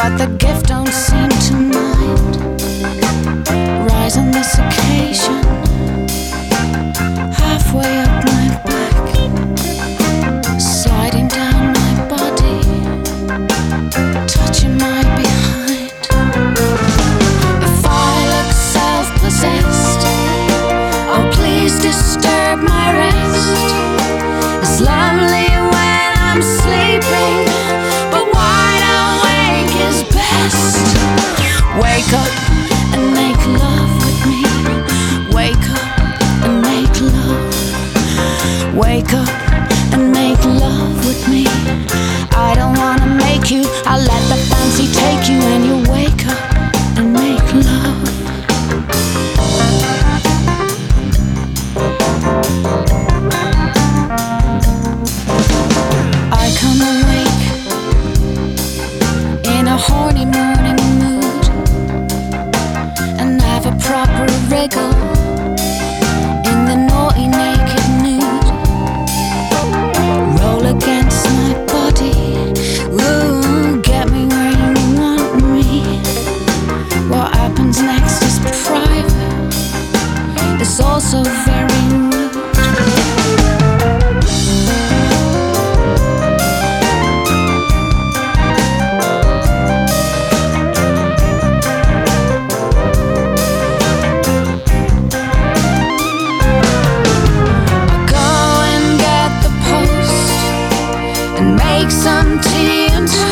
but the gift don't seem to mind. Rise on this occasion, halfway up my back, sliding down my body, touching my behind. If I look self-possessed, oh please disturb my rest. It's lonely when I'm sleeping, but wide awake is best. Wake up and make love with me. Wake up and make love. Wake up and make love with me. I don't wanna make you, I'll let the fancy take you, and you wake up and make love. I come awake in a horny morning mood and have a proper wriggle in the naughty naked nude. Roll against my body, ooh, get me where you want me. What happens next is private, it's also very rude. Make some tea and